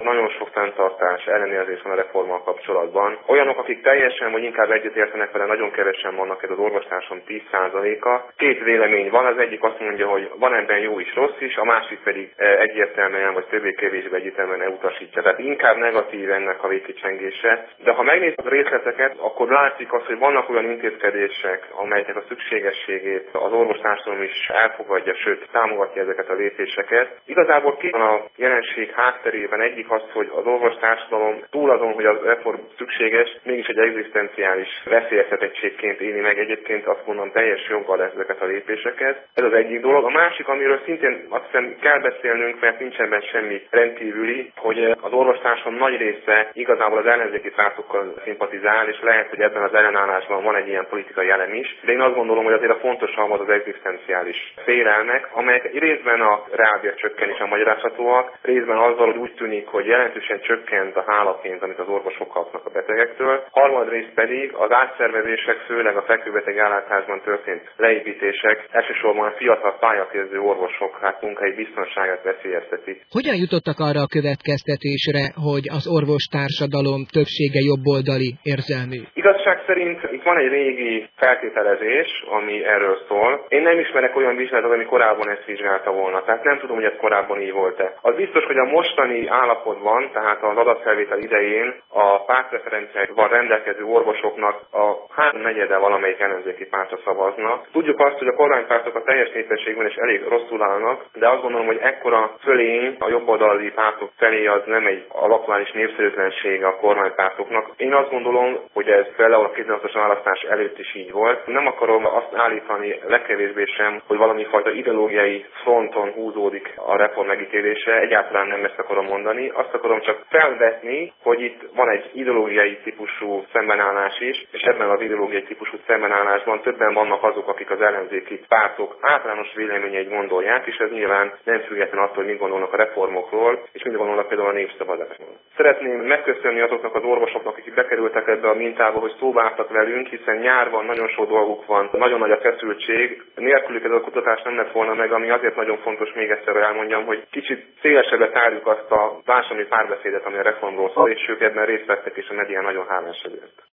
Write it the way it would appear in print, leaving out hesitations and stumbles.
Nagyon sok fenntartás, ellenérzés van a reformmal kapcsolatban. Olyanok, akik teljesen vagy inkább egyetértenek vele, nagyon kevesen vannak, ez az orvostársam 10%-a. Két vélemény van, az egyik azt mondja, hogy van ebben jó is, rossz is, a másik pedig egyértelműen vagy többé-kevésbé egyértelműen elutasítja. Tehát inkább negatív ennek a végkicsengése. De ha megnézzük a részleteket, akkor látszik az, hogy vannak olyan intézkedések, amelyeknek a szükségességét az orvostársadalom is elfogadja, sőt támogatja ezeket a lépéseket. Igazából két van a jelenség hátterében, egyik az, hogy az orvostársadalom túl azon, hogy a reform szükséges, mégis egy egzisztenciális veszélyeztetettségként éli meg egyébként azt mondom teljes joggal ezeket a lépéseket. Ez az egyik dolog. A másik, amiről szintén azt hiszem kell beszélnünk, mert nincs ebben semmi rendkívüli, hogy az orvostársadalom nagy része igazából az ellenzéki pártokkal szimpatizál, és lehet, hogy ebben az ellenállásban van egy ilyen politikai elem is, de én azt gondolom, hogy azért a fontosabb az egzisztenciális félelmek, amelyek részben a reálbércsökkenésen magyarázhatóak, részben azzal, hogy úgy tűnik, hogy jelentősen csökkent a hálapénz, amit az orvosok kapnak a betegektől. Harmadrészt pedig az átszervezések, főleg a fekvőbeteg ellátásban történt leépítések, elsősorban a fiatal pályakezdő orvosok munkahelyi biztonságát veszélyeztetik. Hogyan jutottak arra a következtetésre, hogy az orvostársadalom többsége jobboldali érzelmű? Igazság szerint itt van egy régi feltételezés, ami erről szól. Én nem ismerek olyan vizsgálatot, ami korábban ezt vizsgálta volna, tehát nem tudom, hogy ez korábban így volt-e. Az biztos, hogy a mostani állapotban, tehát az adatfelvétel idején a pártpreferenciákban rendelkező orvosoknak a 3/4 valamelyik ellenzéki pártra szavazna. Tudjuk azt, hogy a kormánypártok a teljes népességben is elég rosszul állnak, de azt gondolom, hogy ekkora fölény a jobboldali pártok felé az nem egy aktuális népszerűtlensége a kormánypártoknak. Én azt gondolom, hogy ez például a 2006-os választás előtt is így volt. Nem akarom azt állítani legkevésbé sem, hogy valami fajta ideológiai fronton húzódik a reform megítélése. Egyáltalán nem ezt akarom mondani. Azt akarom csak felvetni, hogy itt van egy ideológiai típusú szembenállás is, és ebben az ideológiai típusú szembenállásban többen vannak azok, akik az ellenzéki pártok általános véleményeit gondolják, és ez nyilván nem független attól, hogy mit gondolnak a reformokról, és mit gondolnak például a népszavazásról. Szeretném megköszönni azoknak az orvosoknak, akik bekerültek ebbe a mintába, hogy szóba álltak velünk, hiszen nyárban nagyon sok dolguk van, nagyon nagy a feszültség. Nélkülük ez a kutatás nem lett volna meg, ami azért nagyon fontos, még egyszer elmondjam, hogy kicsit szélesebbre tárjuk azt a társadalmi párbeszédet, ami a reformról szól, és ők ebben részt vettek, és a média nagyon hálás ezért.